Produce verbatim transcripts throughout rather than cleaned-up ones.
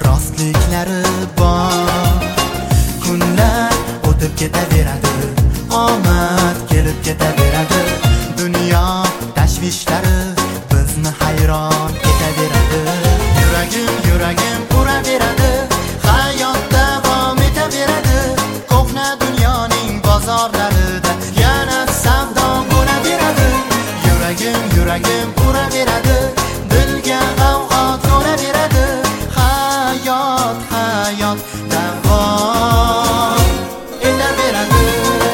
rostliklari bor. Kunlar o'tib ketaveradi, omad kelib ketaveradi. Dunyo tashvishlari bizni hayron etaveradi. Yuragim, yuragim uraveradi, hayot davom etaveradi. Ko'hna dunyoning bozorlarida yana savdo bo'laveradi. Yuragim, yuragim uraveradi, dilga g'avg'o to'laveradi. Hayot, hayot davom etaveradi.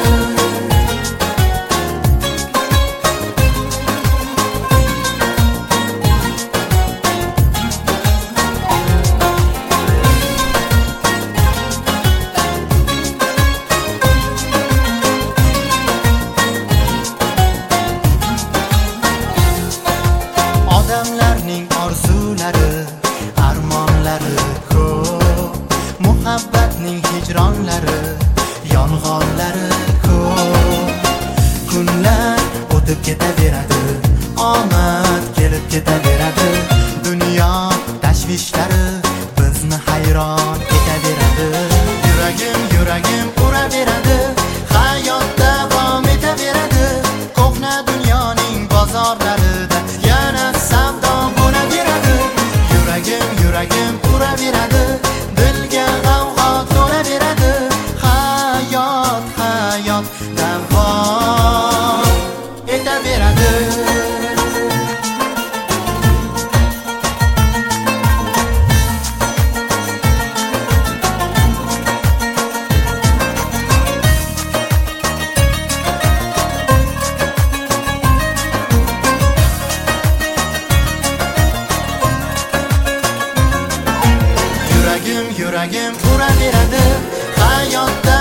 Odamlarning orzulari, armonlari ko'p, muhabbatning hijronlari, yolg'onlari ko'p. Kunlar o'tib ketaveradi, omad kelib ketaveradi. Dunyo tashvishlari bizni hayron etaveradi. Yuragim, yuragim uraveradi, hayot davom etaveradi. Ko'hna dunyoning bozorlarida yana savdo bo'laveradi. Yuragim, yuragim uraveradi, dilga g'avg'o to'laveradi. Hayot, hayot davom etaveradi. Yuragim, yuragim uraveradi, hayotda